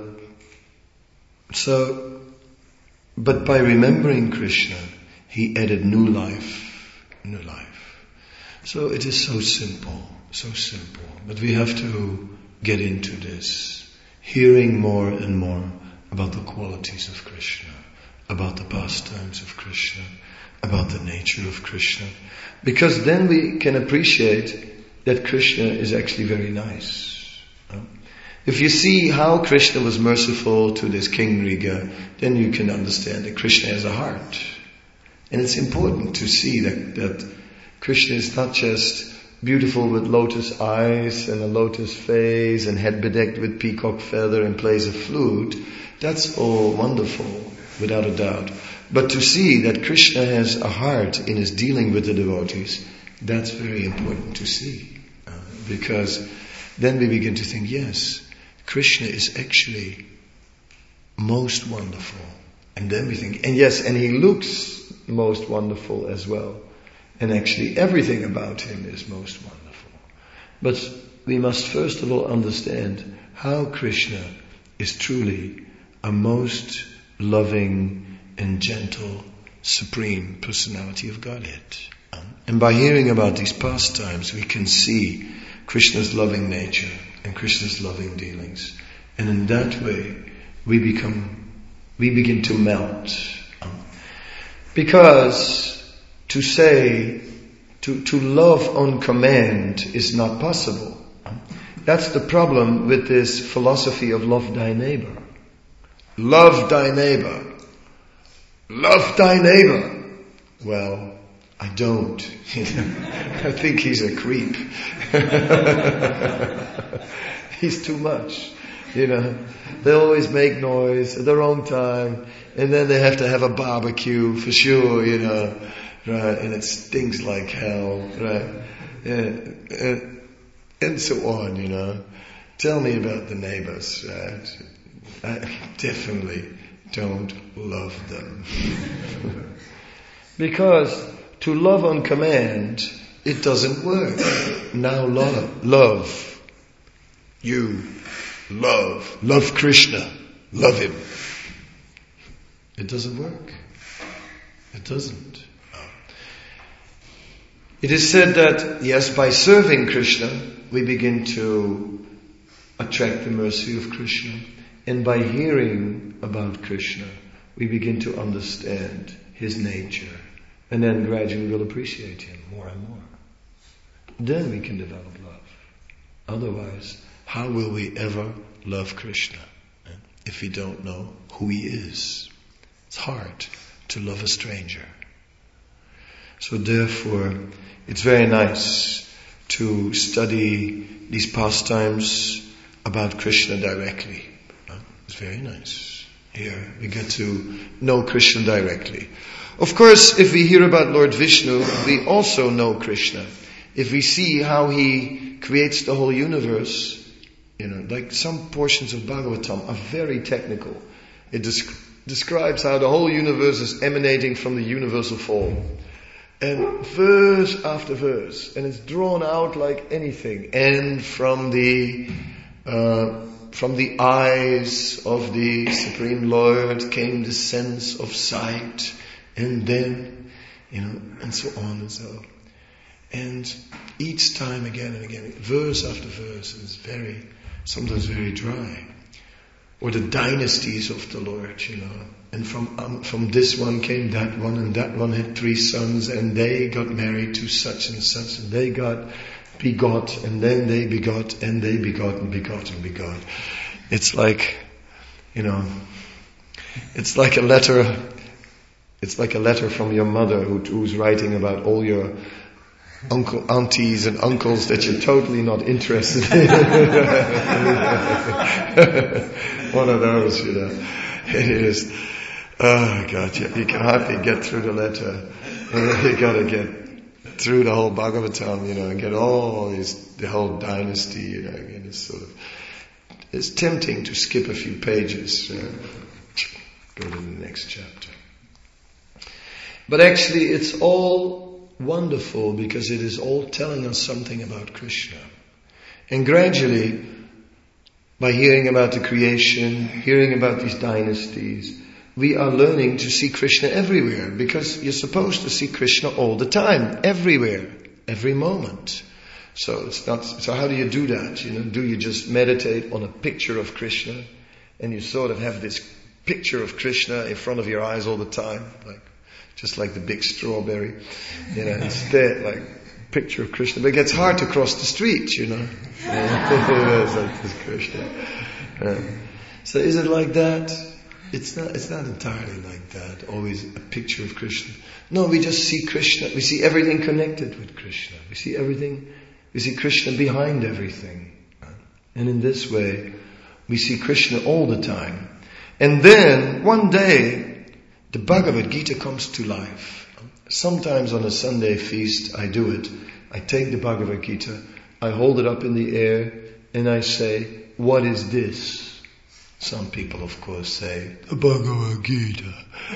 so, but by remembering Krishna, he added new life, new life. So it is so simple, so simple, but we have to get into this, hearing more and more about the qualities of Krishna, about the pastimes of Krishna, about the nature of Krishna. Because then we can appreciate that Krishna is actually very nice. If you see how Krishna was merciful to this King Nriga, then you can understand that Krishna has a heart. And it's important to see that, that Krishna is not just beautiful with lotus eyes and a lotus face and head bedecked with peacock feather and plays a flute. That's all wonderful, without a doubt. But to see that Krishna has a heart in his dealing with the devotees, that's very important to see. Uh, because then we begin to think, yes, Krishna is actually most wonderful. And then we think, and yes, and he looks most wonderful as well. And actually everything about him is most wonderful. But we must first of all understand how Krishna is truly a most loving and gentle, supreme personality of Godhead. And by hearing about these pastimes, we can see Krishna's loving nature and Krishna's loving dealings. And in that way, we become, we begin to melt. Because to say, to, to love on command is not possible. That's the problem with this philosophy of love thy neighbor. Love thy neighbor. Love thy neighbor. Well, I don't. I think he's a creep. He's too much. You know, they always make noise at the wrong time, and then they have to have a barbecue for sure, you know, right? And it stinks like hell, right? Yeah, and, and so on, you know. Tell me about the neighbors, right? I definitely don't love them. Because to love on command, it doesn't work. Now love, love. You love, love Krishna, love him. It doesn't work. It doesn't. It is said that, yes, by serving Krishna, we begin to attract the mercy of Krishna. And by hearing about Krishna, we begin to understand his nature. And then gradually we'll appreciate him more and more. Then we can develop love. Otherwise, how will we ever love Krishna if we don't know who he is? It's hard to love a stranger. So therefore, it's very nice to study these pastimes about Krishna directly. It's very nice. Here we get to know Krishna directly. Of course, if we hear about Lord Vishnu, we also know Krishna. If we see how he creates the whole universe, you know, like some portions of Bhagavatam are very technical. It desc- describes how the whole universe is emanating from the universal form. And verse after verse. And it's drawn out like anything. And from the, uh, from the eyes of the Supreme Lord came the sense of sight. And then, you know, and so on and so. And each time again and again, verse after verse, and it's very, sometimes very dry. Or the dynasties of the Lord, you know. And from um, from this one came that one, and that one had three sons, and they got married to such and such, and they got begot, and then they begot, and they begot, and begot, and begot. It's like, you know, it's like a letter, it's like a letter from your mother who, who's writing about all your uncle, aunties and uncles that you're totally not interested in. One of those, you know. It is, oh God, you, you can hardly get through the letter. And then you gotta get through the whole Bhagavatam, you know, and get all these, the whole dynasty, you know, and it's sort of, it's tempting to skip a few pages. You know, go to the next chapter. But actually it's all wonderful because it is all telling us something about Krishna. And gradually, by hearing about the creation, hearing about these dynasties, we are learning to see Krishna everywhere, because you're supposed to see Krishna all the time, everywhere, every moment. So it's not, so how do you do that? You know, do you just meditate on a picture of Krishna and you sort of have this picture of Krishna in front of your eyes all the time, like just like the big strawberry, you know, instead like picture of Krishna. But it gets hard to cross the street, you know. It's like this Krishna. Uh, so is it like that? It's not, it's not entirely like that, always a picture of Krishna. No, we just see Krishna, we see everything connected with Krishna. We see everything, we see Krishna behind everything. And in this way, we see Krishna all the time. And then, one day, the Bhagavad Gita comes to life. Sometimes on a Sunday feast, I do it. I take the Bhagavad Gita, I hold it up in the air, and I say, what is this? Some people, of course, say, the Bhagavad Gita.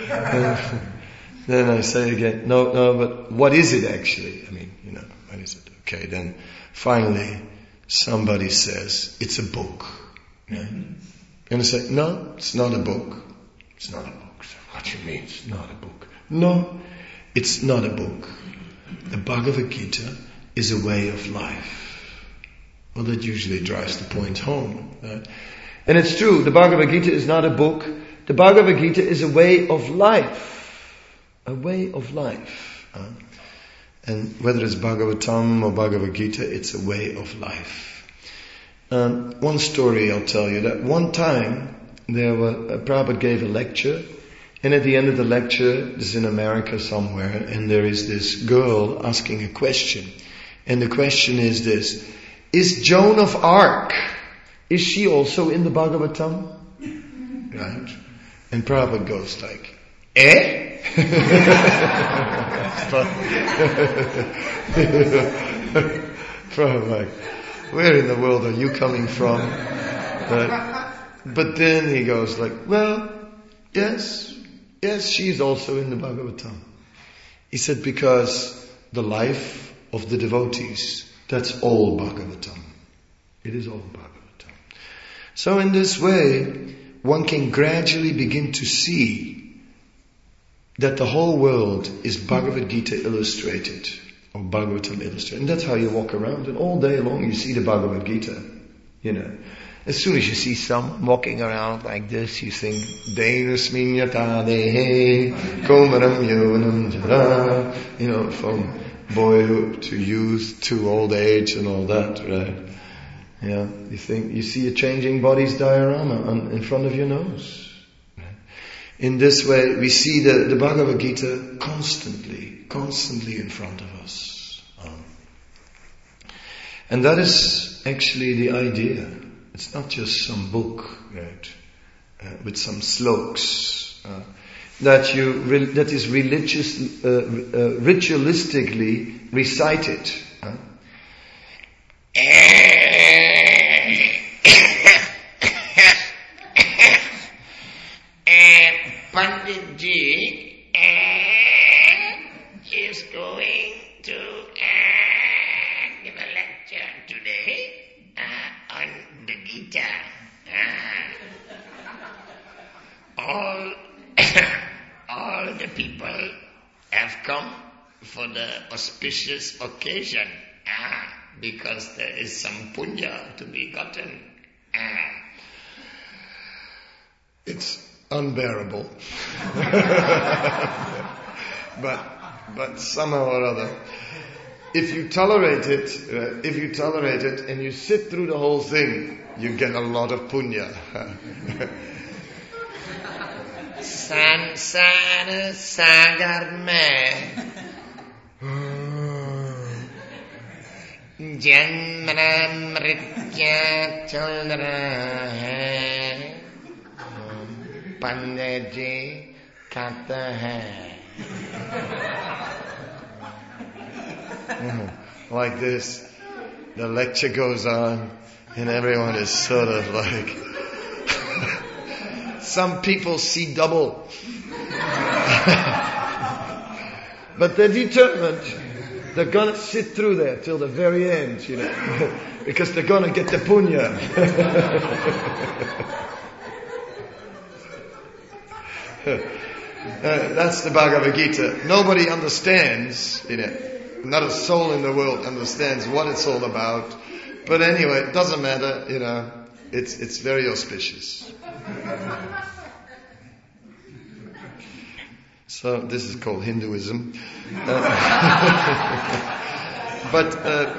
Then I say again, no, no, but what is it actually? I mean, you know, what is it? Okay, then finally somebody says, it's a book. Yeah? And I say, no, it's not a book. It's not a book. What do you mean it's not a book? No, it's not a book. The Bhagavad Gita is a way of life. Well, that usually drives the point home. Right? And it's true, the Bhagavad Gita is not a book. The Bhagavad Gita is a way of life. A way of life. Uh, and whether it's Bhagavatam or Bhagavad Gita, it's a way of life. Um, one story I'll tell you, that one time there were, uh, Prabhupada gave a lecture, and at the end of the lecture, this is in America somewhere, and there is this girl asking a question. And the question is this, is Joan of Arc, is she also in the Bhagavatam? Right? And Prabhupada goes like, eh? Prabhupada like, where in the world are you coming from? Right? But then he goes like, well, yes, yes, she's also in the Bhagavatam. He said, because the life of the devotees, that's all Bhagavatam. It is all Bhagavatam. So in this way, one can gradually begin to see that the whole world is Bhagavad Gita illustrated, or Bhagavatam illustrated. And that's how you walk around, and all day long you see the Bhagavad Gita. You know, as soon as you see someone walking around like this, you sing, Deirasmin yata dehe, komaram yovanam jara, you know, from boyhood to youth to old age and all that, right? Yeah, you think, you see a changing body's diorama on, in front of your nose. In this way, we see the, the Bhagavad Gita constantly, constantly in front of us. Um, and that is actually the idea. It's not just some book, right, uh, with some slokas, uh, that you, re- that is religious, uh, uh, ritualistically recited. Uh. Panditji uh, is going to uh, give a lecture today uh, on the Gita. Uh, all, all the people have come for the auspicious occasion uh, because there is some punya to be gotten. Uh, it's unbearable. but but somehow or other, if you tolerate it, uh, if you tolerate it and you sit through the whole thing, you get a lot of punya. Sansara sagar mein janma mritya chal raha hai. Pandit ji kata hai. Like this, the lecture goes on, and everyone is sort of like, some people see double. But they're determined. They're gonna sit through there till the very end, you know, because they're gonna get the punya. Uh, that's the Bhagavad Gita. Nobody understands, you know, not a soul in the world understands what it's all about. But anyway, it doesn't matter, you know, it's it's very auspicious. So this is called Hinduism. Uh, but uh,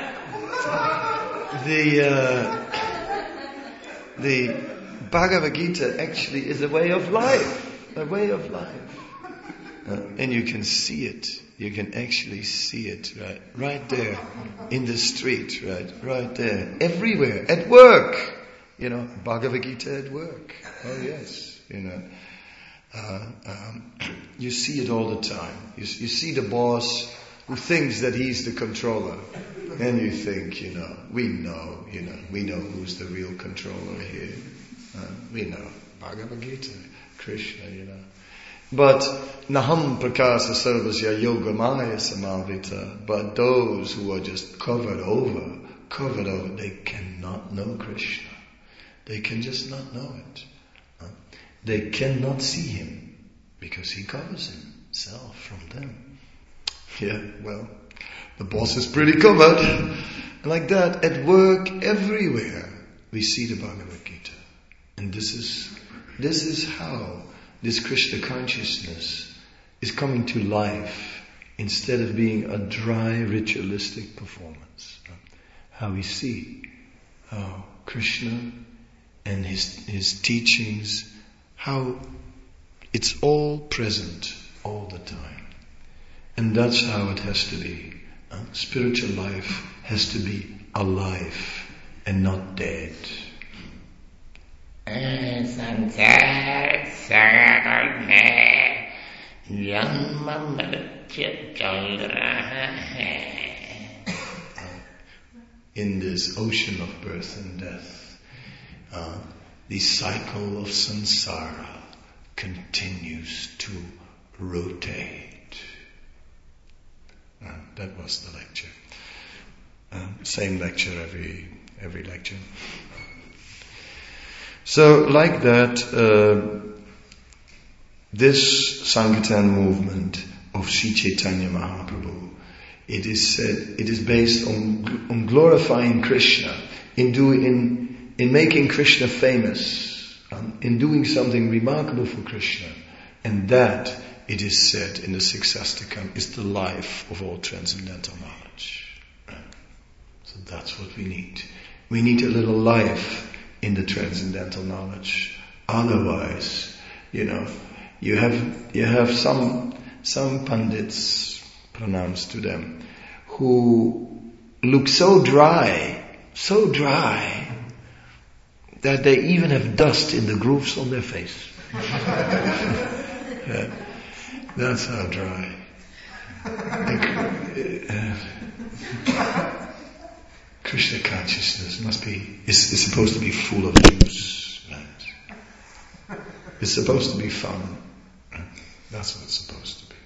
the uh, the Bhagavad Gita actually is a way of life, a way of life, uh, and you can see it. You can actually see it right, right there in the street, right, right there, everywhere, at work. You know, Bhagavad Gita at work. Oh yes, you know. Uh, um, you see it all the time. You, you see the boss who thinks that he's the controller. And you think, you know, we know, you know, we know who's the real controller here. Uh, we know. Bhagavad Gita, Krishna, you know. But, Naham prakasa sarvasya yogamaya samavita. But those who are just covered over, covered over, they cannot know Krishna. They can just not know it. They cannot see him because he covers himself from them. Yeah, well, the boss is pretty covered. Like that, at work, everywhere, we see the Bhagavad Gita. And this is, this is how this Krishna consciousness is coming to life instead of being a dry, ritualistic performance. How we see how Krishna and his, his teachings, how it's all present all the time. And that's how it has to be. Uh, spiritual life has to be alive and not dead. In this ocean of birth and death, uh, the cycle of samsara continues to rotate. Uh, that was the lecture. Uh, same lecture every every lecture. So, like that, uh, this Sankirtan movement of Sri Chaitanya Mahaprabhu, it is said, it is based on on glorifying Krishna, in doing in in making Krishna famous, um, in doing something remarkable for Krishna, and that, it is said in the sixth Astakam, is the life of all transcendental knowledge. Right? So that's what we need. We need a little life in the transcendental knowledge. Otherwise, you know, you have you have some some pandits, pronounced to them, who look so dry, so dry, that they even have dust in the grooves on their face. Yeah, that's how dry. Uh, Krishna consciousness must be, is, is supposed to be full of juice, right? It's supposed to be fun, right? That's what it's supposed to be.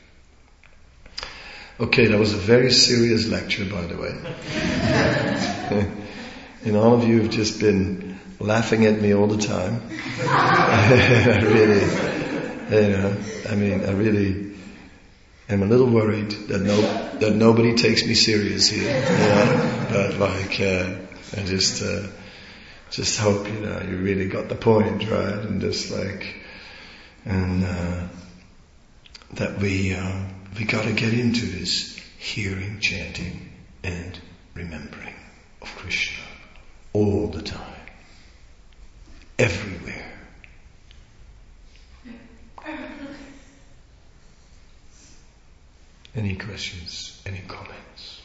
Okay, that was a very serious lecture, by the way. And all of you have just been laughing at me all the time. I really, you know, I mean, I really am a little worried that no, that nobody takes me serious here. You know? But like, uh, I just, uh, just hope, you know, you really got the point, right? And just like, and uh, that we, uh, we got to get into this hearing, chanting, and remembering of Krishna all the time. Everywhere. Any questions? Any comments?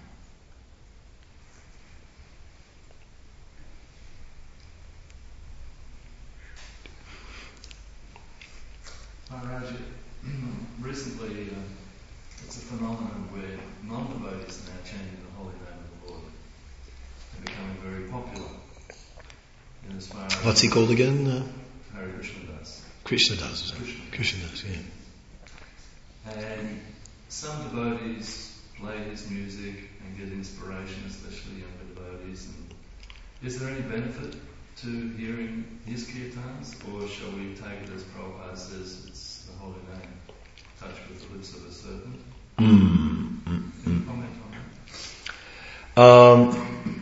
Maharaj, recently uh, it's a phenomenon where non-devotees are now chanting the holy name of the Lord and becoming very popular. In as far as What's he called again? Uh, Hare Krishna Das. Krishna Das. Krishna. Krishna Das, yeah. And some devotees play his music and get inspiration, especially younger devotees. And is there any benefit to hearing his kirtans, or shall we take it as Prabhupada says it's the holy name, touched with the lips of a serpent? Mm, mm, Any mm. comment on that? Um,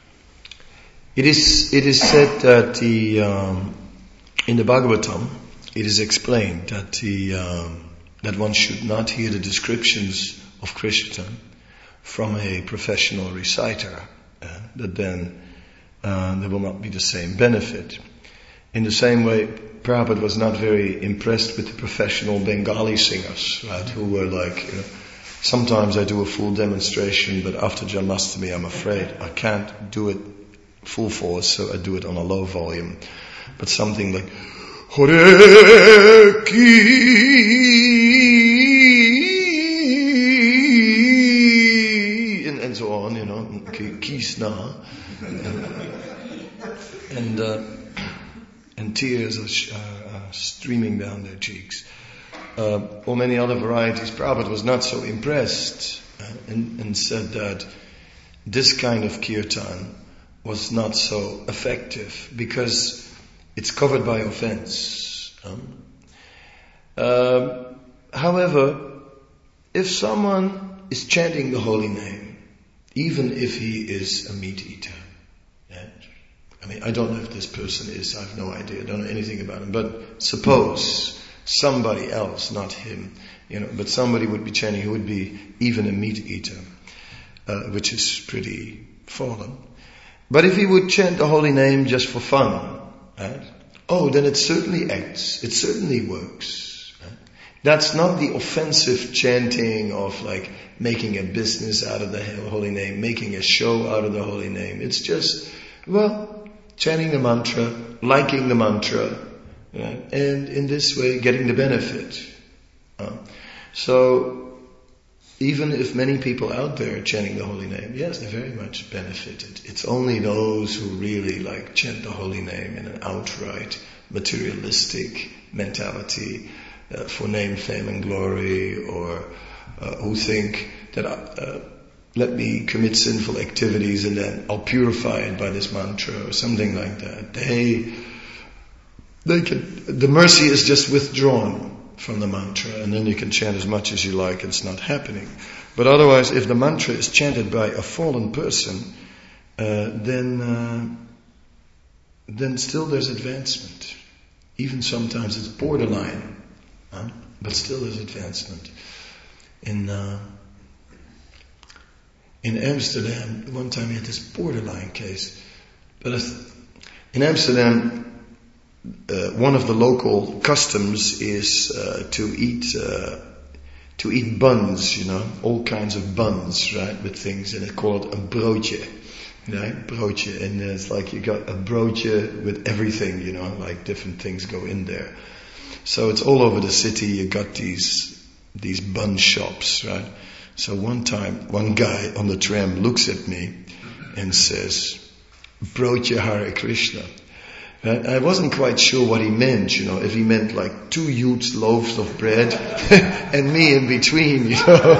it is it is said that the um, in the Bhagavatam, it is explained that the um, that one should not hear the descriptions of Krishna from a professional reciter, uh, that then uh, there will not be the same benefit. In the same way, Prabhupada was not very impressed with the professional Bengali singers, right, who were like, you know, sometimes I do a full demonstration, but after Janmashtami I'm afraid I can't do it full force, so I do it on a low volume. But something like Hare Ki and, and so on, you know, Kisna, and, and uh, and tears are, sh- are, are streaming down their cheeks. Uh, or many other varieties. Prabhupada was not so impressed uh, and, and said that this kind of kirtan was not so effective because it's covered by offense. Um, uh, however, if someone is chanting the holy name, even if he is a meat eater, yeah, I mean, I don't know if this person is, I have no idea, I don't know anything about him, but suppose somebody else, not him, you know, but somebody would be chanting who would be even a meat eater, uh, which is pretty fallen. But if he would chant the holy name just for fun, right? Oh, then it certainly acts, it certainly works. Right? That's not the offensive chanting of like making a business out of the holy name, making a show out of the holy name. It's just, well, chanting the mantra, liking the mantra, yeah, and in this way getting the benefit. Uh, so, even if many people out there are chanting the holy name, yes, they very much benefited. It's only those who really like chant the holy name in an outright materialistic mentality uh, for name, fame and glory, or uh, who think that uh, let me commit sinful activities and then I'll purify it by this mantra or something like that. They, they can, the mercy is just withdrawn from the mantra, and then you can chant as much as you like, it's not happening. But otherwise, if the mantra is chanted by a fallen person, uh, then uh, then still there's advancement. Even sometimes it's borderline, huh? But still there's advancement. In uh, in Amsterdam, one time we had this borderline case. But in Amsterdam, Uh, one of the local customs is uh, to eat uh, to eat buns, you know, all kinds of buns, right, with things, and it's called a broodje, right, broodje, and it's like you got a broodje with everything, you know, like different things go in there. So it's all over the city. You got these these bun shops, right? So one time, one guy on the tram looks at me and says, "Broodje Hare Krishna." I wasn't quite sure what he meant, you know, if he meant like two huge loaves of bread and me in between, you know.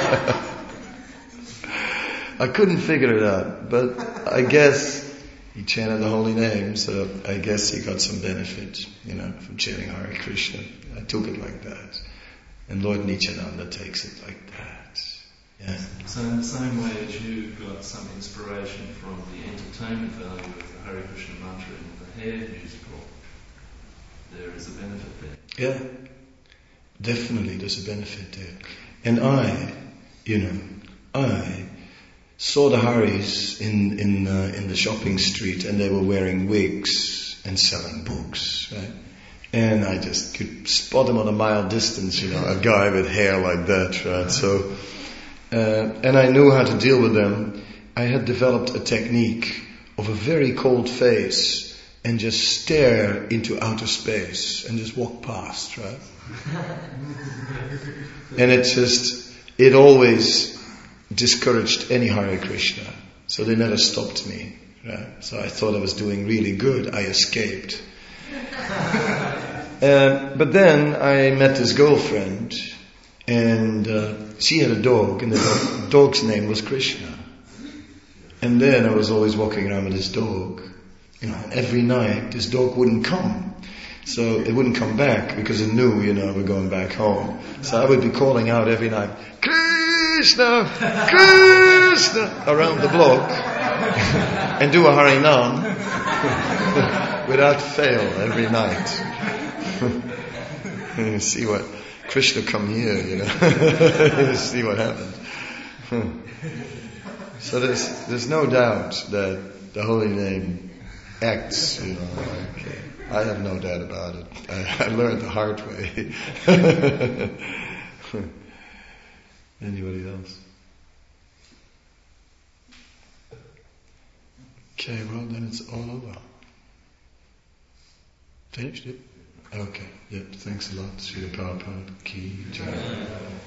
I couldn't figure it out, but I guess he chanted the holy name, so I guess he got some benefit, you know, from chanting Hare Krishna. I took it like that. And Lord Nityananda takes it like that. Yeah. So in the same way as you got some inspiration from the entertainment value of the Hare Krishna mantra in the hair musical, there is a benefit there. Yeah, definitely there's a benefit there. And I, you know, I saw the Haris in in uh, in the shopping street, and they were wearing wigs and selling books, right? And I just could spot them on a mile distance, you know, a guy with hair like that, right? So, uh, and I knew how to deal with them. I had developed a technique of a very cold face and just stare into outer space and just walk past, right? And it just, it always discouraged any Hare Krishna. So they never stopped me, right? So I thought I was doing really good. I escaped. Uh, but then I met this girlfriend, and uh, she had a dog, and the dog, dog's name was Krishna. And then I was always walking around with this dog. You know, every night this dog wouldn't come. So it wouldn't come back because it knew, you know, we're going back home. So I would be calling out every night, Krishna, Krishna, around the block, and do a Harinam without fail every night. See what, Krishna come here, you know. See what happens. So there's, there's no doubt that the holy name acts, you know, like, uh, I have no doubt about it. I, I learned the hard way. Anybody else? Okay, well then it's all over. Finished it? Okay, yeah, thanks a lot. Srila Prabhupada Ki Jai.